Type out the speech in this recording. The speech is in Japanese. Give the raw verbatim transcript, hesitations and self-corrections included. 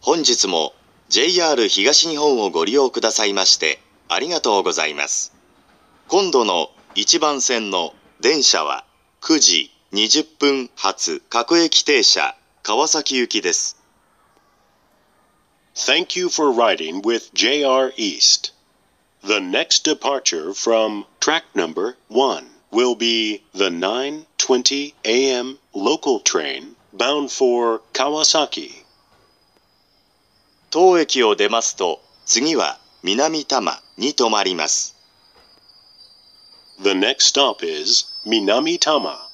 本日も ジェイアール 東日本をご利用くださいましてありがとうございます。今度のいちばん線の電車はくじにじゅっぷん発各駅停車川崎行きです。 Thank you for riding with ジェイアール East. The next departure from track number one will be the nine twenty a m local train bound for Kawasaki. 当駅を出ますと、次は南多摩に停まります。 The next stop is Minami Tama.